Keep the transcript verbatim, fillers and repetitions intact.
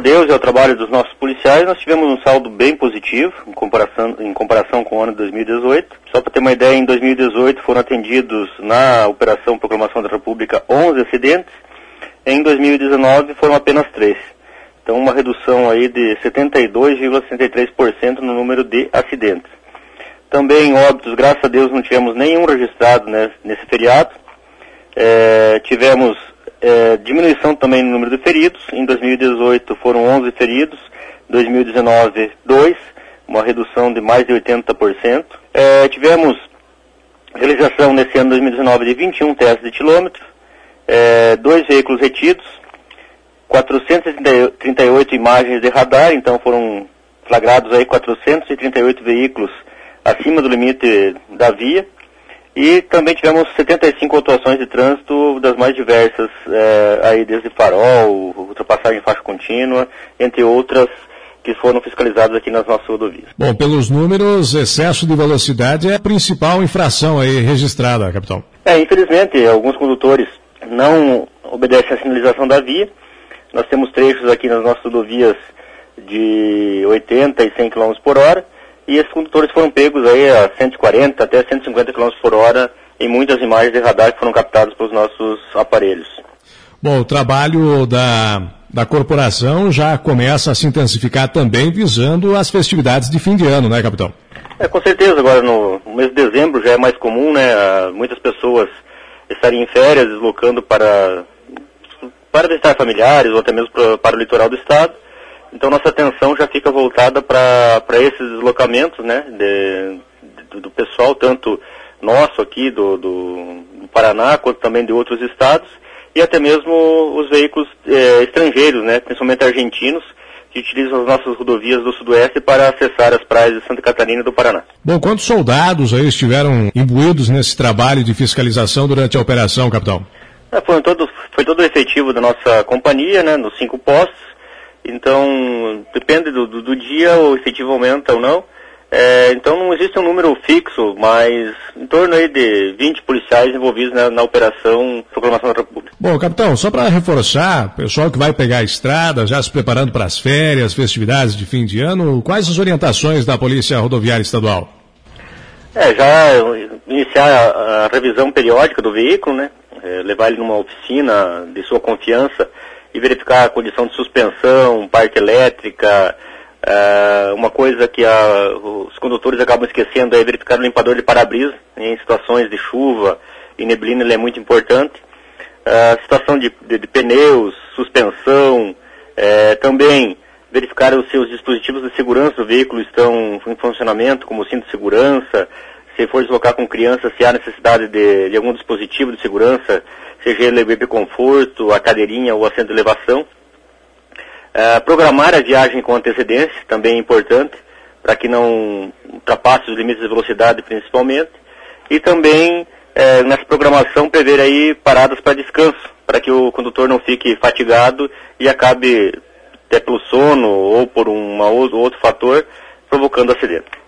Deus e ao trabalho dos nossos policiais, nós tivemos um saldo bem positivo em comparação, em comparação com o ano de dois mil e dezoito. Só para ter uma ideia, em dois mil e dezoito foram atendidos na Operação Proclamação da República onze acidentes, em dois mil e dezenove foram apenas três. Então uma redução aí de setenta e dois vírgula sessenta e três por cento no número de acidentes. Também óbitos, graças a Deus, não tivemos nenhum registrado, né, nesse feriado. É, tivemos é, diminuição também no número de feridos. Em dois mil e dezoito foram onze feridos, dois mil e dezenove, dois, uma redução de mais de oitenta por cento. É, tivemos realização nesse ano dois mil e dezenove de vinte e um testes de quilômetro, é, dois veículos retidos, quatrocentas e trinta e oito imagens de radar, então foram flagrados aí quatrocentos e trinta e oito veículos acima do limite da via, e também tivemos setenta e cinco autuações de trânsito das mais diversas, é, aí desde farol, ultrapassagem em faixa contínua, entre outras que foram fiscalizadas aqui nas nossas rodovias. Bom, pelos números, excesso de velocidade é a principal infração aí registrada, capitão. É, infelizmente, alguns condutores não obedecem à sinalização da via. Nós temos trechos aqui nas nossas rodovias de oitenta e cem quilômetros por hora, e esses condutores foram pegos aí a cento e quarenta até cento e cinquenta quilômetros por hora em muitas imagens de radar que foram captadas pelos nossos aparelhos. Bom, o trabalho da, da corporação já começa a se intensificar também visando as festividades de fim de ano, né, capitão? É, com certeza, agora no mês de dezembro já é mais comum, né, muitas pessoas estarem em férias, deslocando para, para visitar familiares ou até mesmo para, para o litoral do estado. Então nossa atenção já fica voltada para esses deslocamentos, né, de, de, do pessoal, tanto nosso aqui do, do, do Paraná, quanto também de outros estados, e até mesmo os veículos eh, estrangeiros, né, principalmente argentinos, que utilizam as nossas rodovias do Sudoeste para acessar as praias de Santa Catarina e do Paraná. Bom, quantos soldados aí estiveram imbuídos nesse trabalho de fiscalização durante a operação, capitão? É, foi, todo, foi todo o efetivo da nossa companhia, né, nos cinco postos. Então, depende do, do, do dia, o efetivo aumenta ou não. É, então não existe um número fixo, mas em torno aí de vinte policiais envolvidos na, na operação Proclamação da República. Bom, capitão, só para reforçar, o pessoal que vai pegar a estrada, já se preparando para as férias, festividades de fim de ano, quais as orientações da Polícia Rodoviária Estadual? É, já iniciar a, a revisão periódica do veículo, né? É, levar ele numa oficina de sua confiança e verificar a condição de suspensão, parte elétrica. Uh, uma coisa que a, os condutores acabam esquecendo é verificar o limpador de para-brisa em situações de chuva e neblina, ele é muito importante. Uh, situação de, de, de pneus, suspensão, uh, também verificar os seus dispositivos de segurança do veículo estão em funcionamento, como o cinto de segurança. Se for deslocar com criança, se há necessidade de, de algum dispositivo de segurança, seja ele bebê conforto, a cadeirinha ou assento de elevação. Uh, programar a viagem com antecedência, também é importante, para que não ultrapasse os limites de velocidade principalmente. E também, uh, nessa programação, prever aí paradas para descanso, para que o condutor não fique fatigado e acabe, até pelo sono ou por uma, outro fator, provocando acidente.